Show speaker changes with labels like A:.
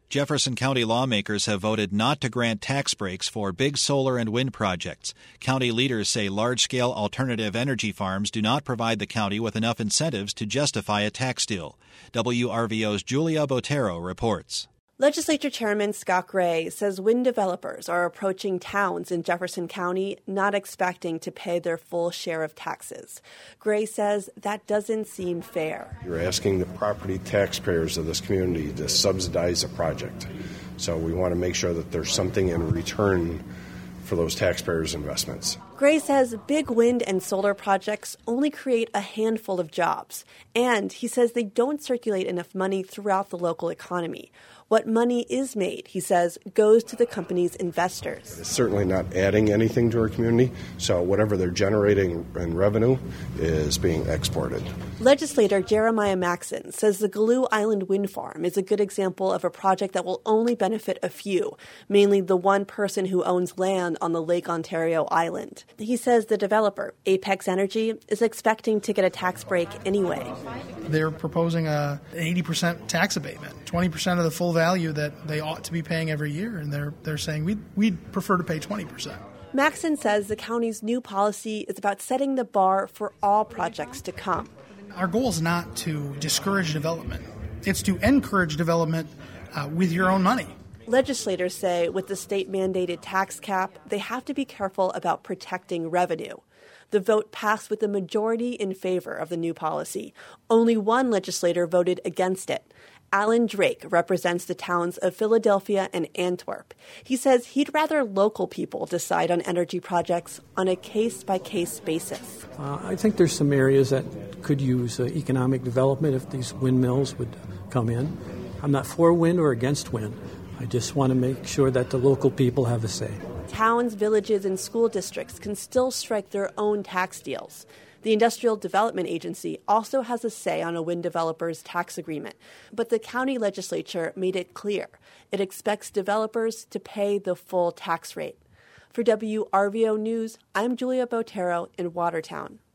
A: Jefferson County lawmakers have voted not to grant tax breaks for big solar and wind projects. County leaders say large-scale alternative energy farms do not provide the county with enough incentives to justify a tax deal. WRVO's Julia Botero reports.
B: Legislature Chairman Scott Gray says wind developers are approaching towns in Jefferson County not expecting to pay their full share of taxes. Gray says that doesn't seem fair.
C: You're asking the property taxpayers of this community to subsidize a project. So we want to make sure that there's something in return for those taxpayers' investments.
B: Gray says big wind and solar projects only create a handful of jobs. And he says they don't circulate enough money throughout the local economy. What money is made, he says, goes to the company's investors.
C: It's certainly not adding anything to our community, so whatever they're generating in revenue is being exported.
B: Legislator Jeremiah Maxson says the Galoo Island Wind Farm is a good example of a project that will only benefit a few, mainly the one person who owns land on the Lake Ontario island. He says the developer, Apex Energy, is expecting to get a tax break anyway.
D: They're proposing an 80% tax abatement, 20% of the full value that they ought to be paying every year, and they're saying we'd prefer to pay 20%.
B: Maxson says the county's new policy is about setting the bar for all projects to come.
D: Our goal is not to discourage development. It's to encourage development with your own money.
B: Legislators say with the state-mandated tax cap, they have to be careful about protecting revenue. The vote passed with a majority in favor of the new policy. Only one legislator voted against it. Alan Drake represents the towns of Philadelphia and Antwerp. He says he'd rather local people decide on energy projects on a case-by-case basis.
E: I think there's some areas that could use economic development if these windmills would come in. I'm not for wind or against wind. I just want to make sure that the local people have a say.
B: Towns, villages, and school districts can still strike their own tax deals. The Industrial Development Agency also has a say on a wind developer's tax agreement, but the county legislature made it clear it expects developers to pay the full tax rate. For WRVO News, I'm Julia Botero in Watertown.